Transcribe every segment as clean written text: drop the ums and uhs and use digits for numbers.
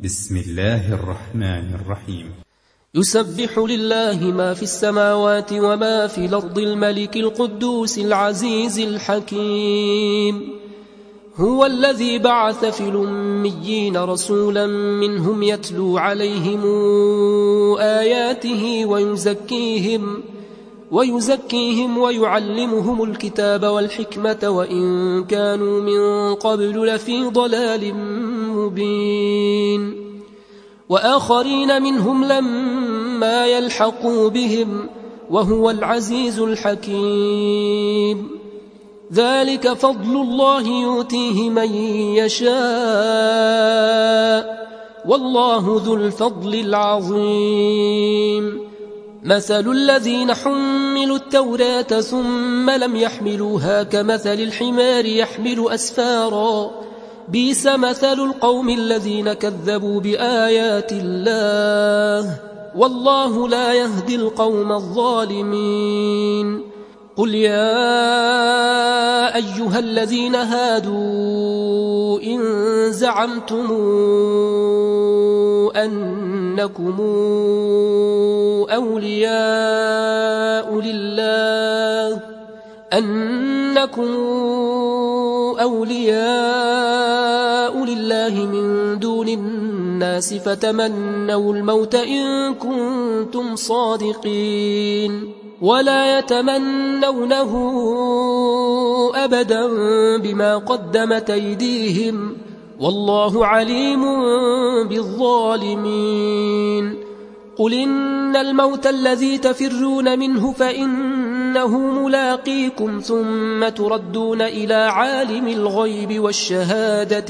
بسم الله الرحمن الرحيم. يسبح لله ما في السماوات وما في الأرض الملك القدوس العزيز الحكيم. هو الذي بعث في الأميين رسولا منهم يتلو عليهم آياته ويزكيهم ويعلمهم الكتاب والحكمة وإن كانوا من قبل لفي ضلال مبين. وآخرين منهم لما يلحقوا بهم وهو العزيز الحكيم. ذلك فضل الله يؤتيه من يشاء والله ذو الفضل العظيم. مثل الذين حملوا التوراة ثم لم يحملوها كمثل الحمار يحمل أسفارا بئس مثل القوم الذين كذبوا بآيات الله والله لا يهدي القوم الظالمين. قل يا أيها الذين هادوا إن زعمتم أنكم أولياء لله من دون الناس فتمنوا الموت إن كنتم صادقين ولا يتمنونه أبدا بما قدمت أيديهم والله عليم بالظالمين. قل إن الموت الذي تفرون منه فإنه ملاقيكم ثم تردون إلى عالم الغيب والشهادة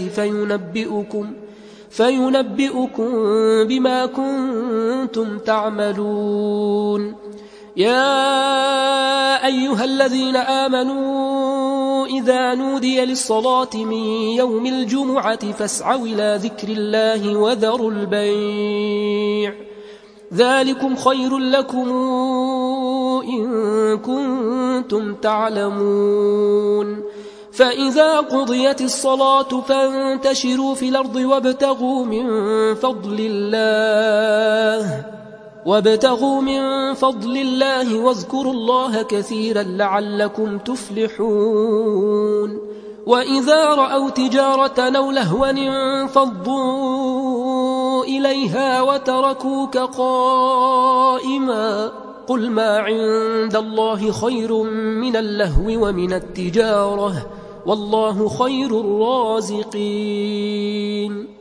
فينبئكم بما كنتم تعملون. يا أيها الذين آمنوا إذا نودي للصلاة من يوم الجمعة فاسعوا إلى ذكر الله وذروا البيع ذلكم خير لكم إن كنتم تعلمون. فإذا قضيت الصلاة فانتشروا في الأرض وابتغوا من فضل الله واذكروا الله كثيرا لعلكم تفلحون. وإذا رأوا تجارة أو لهوا انفضوا إليها وتركوك قائما قل ما عند الله خير من اللهو ومن التجارة والله خير الرازقين.